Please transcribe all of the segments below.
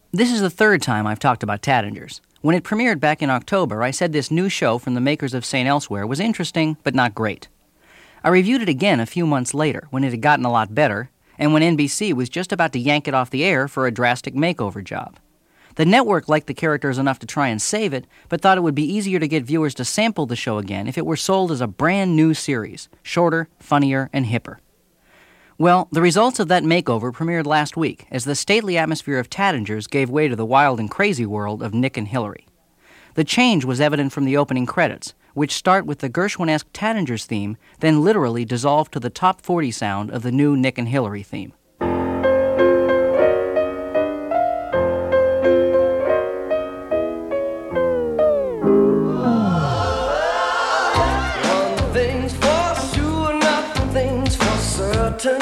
This is the third time I've talked about Tattingers. When it premiered back in October, I said this new show from the makers of St. Elsewhere was interesting, but not great. I reviewed it again a few months later, when it had gotten a lot better, and when NBC was just about to yank it off the air for a drastic makeover job. The network liked the characters enough to try and save it, but thought it would be easier to get viewers to sample the show again if it were sold as a brand new series, shorter, funnier, and hipper. Well, the results of that makeover premiered last week as the stately atmosphere of Tattingers gave way to the wild and crazy world of Nick and Hillary. The change was evident from the opening credits, which start with the Gershwin-esque Tattingers theme, then literally dissolve to the top 40 sound of the new Nick and Hillary theme. One thing's for sure, nothing's for certain.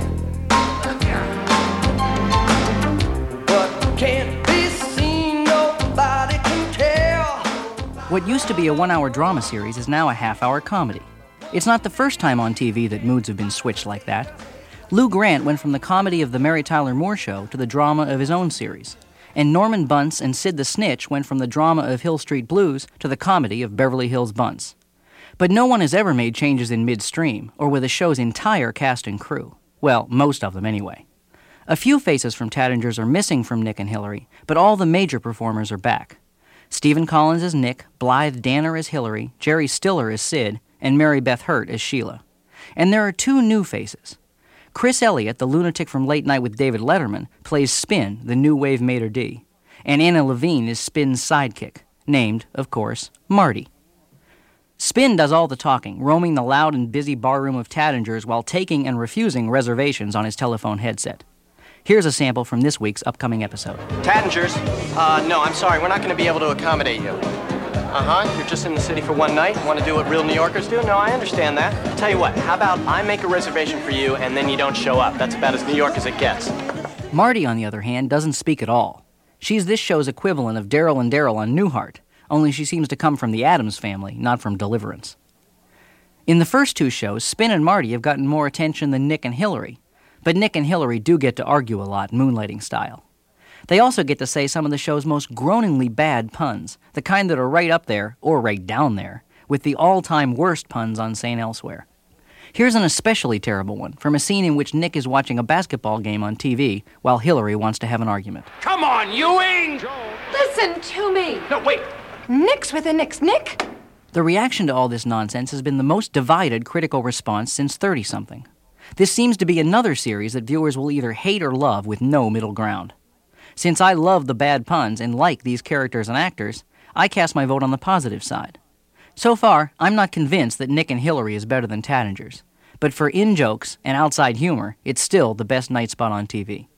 What can't be seen, nobody can tell. What used to be a one-hour drama series is now a half-hour comedy. It's not the first time on TV that moods have been switched like that. Lou Grant went from the comedy of The Mary Tyler Moore Show to the drama of his own series. And Norman Bunce and Sid the Snitch went from the drama of Hill Street Blues to the comedy of Beverly Hills Bunce. But no one has ever made changes in midstream, or with a show's entire cast and crew. Well, most of them anyway. A few faces from Tattingers are missing from Nick and Hillary, but all the major performers are back. Stephen Collins as Nick, Blythe Danner as Hillary, Jerry Stiller as Sid, and Mary Beth Hurt as Sheila. And there are two new faces. Chris Elliott, the lunatic from Late Night with David Letterman, plays Spin, the new wave maitre d', and Anna Levine is Spin's sidekick, named, of course, Marty. Spin does all the talking, roaming the loud and busy barroom of Tattingers while taking and refusing reservations on his telephone headset. Here's a sample from this week's upcoming episode. Tattingers, no, I'm sorry, we're not going to be able to accommodate you. You're just in the city for one night? Want to do what real New Yorkers do? No, I understand that. Tell you what, how about I make a reservation for you and then you don't show up? That's about as New York as it gets. Marty, on the other hand, doesn't speak at all. She's this show's equivalent of Daryl and Daryl on Newhart, only she seems to come from the Addams Family, not from Deliverance. In the first two shows, Spin and Marty have gotten more attention than Nick and Hillary, but Nick and Hillary do get to argue a lot, moonlighting style. They also get to say some of the show's most groaningly bad puns, the kind that are right up there, or right down there, with the all-time worst puns on St. Elsewhere. Here's an especially terrible one from a scene in which Nick is watching a basketball game on TV while Hillary wants to have an argument. Come on, you angel! Listen to me. No, wait. Nick's with a Nick's Nick. The reaction to all this nonsense has been the most divided critical response since 30-something. This seems to be another series that viewers will either hate or love with no middle ground. Since I love the bad puns and like these characters and actors, I cast my vote on the positive side. So far, I'm not convinced that Nick and Hillary is better than Tattingers, but for in-jokes and outside humor, it's still the best night spot on TV.